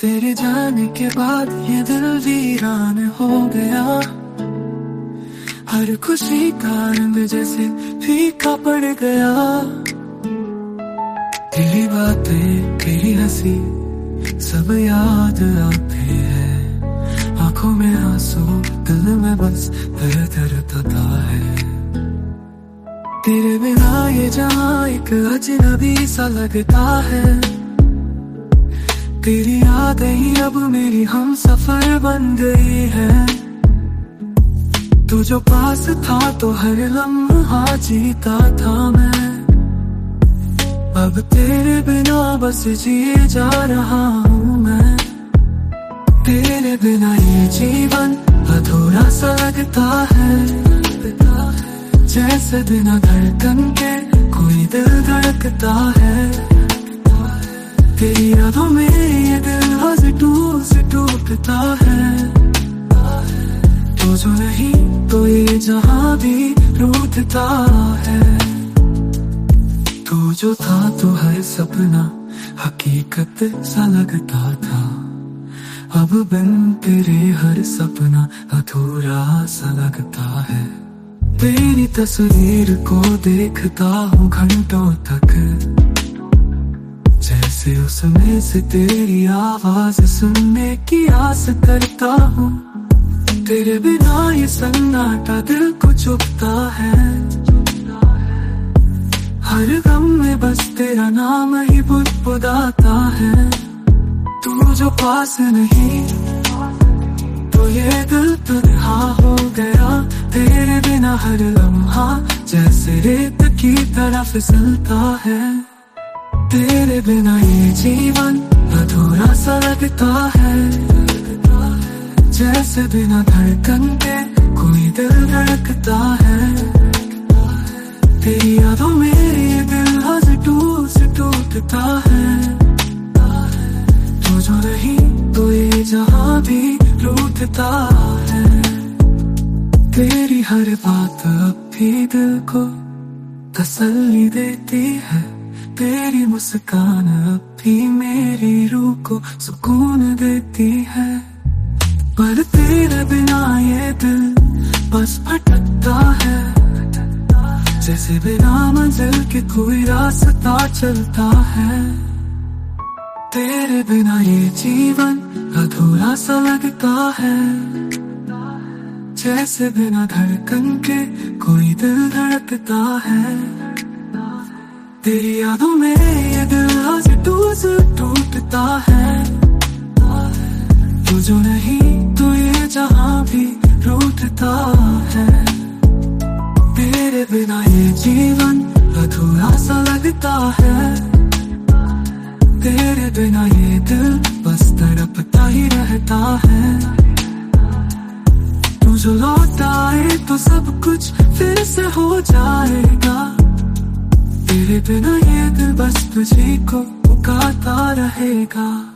तेरे जाने के बाद ये दिल वीरान हो गया। हर खुशी का रंग जैसे फीका पड़ गया। तेरी बातें तेरी हंसी सब याद आती है। आंखों में आंसू दिल में बस दर्द तता है। तेरे बिना ये जहां एक अजनबी सा लगता है। तेरी यादें ही अब मेरी हम सफर बन गई है। तू जो पास था तो हर लम्हा जीता था मैं। अब तेरे बिना बस जिए जा रहा हूँ मैं। तेरे बिना ये जीवन अधूरा सा लगता है। जैसे बिना धड़कन के कोई दिल धड़कता है। तेरी यादों में ये दिल हंस टूटता है। तो जो नहीं तो ये जहां भी रूठता है। तू जो था तो हर सपना हकीकत सा लगता था। अब बिन तेरे हर सपना अधूरा सा लगता है। तेरी तस्वीर को देखता हूँ घंटों तक। जैसे उसमें से तेरी आवाज सुनने की आस करता हूँ। तेरे बिना ये सन्नाटा दिल को चुभता है। हर गम में बस तेरा नाम ही बुदबुदाता है। तू जो पास नहीं तो ये दिल तन्हा हो गया। तेरे बिना हर लम्हा जैसे रेत की तरह फिसलता है। तेरे बिना ये जीवन अधूरा सा लगता है। जैसे बिना धड़कन के कोई दिल धड़कता है। तेरी यादों में ये दिल हंस टूटता है। तो जो नहीं तो ये जहां भी रूठता है। तेरी हर बात अब भी दिल को तसल्ली देती है। तेरी मुस्कान अब भी मेरी रूह को सुकून देती है। पर तेरे बिना ये दिल बस भटकता है। जैसे बिना मंजिल के कोई रास्ता चलता है। तेरे बिना ये जीवन अधूरा सा लगता है। जैसे बिना धड़कन के कोई दिल धड़कता है। तेरी यादों में ये दिल हंस टूटता है। तू जो नहीं तो ये जहां भी रूठता है। तेरे बिना ये जीवन अधूरा सा लगता है। तेरे बिना ये दिल बस तड़पता ही रहता है। तू जो लौट आए तो सब कुछ फिर से हो जाएगा। तेरे बिना ये दिल बस तुझी को पुकारता रहेगा।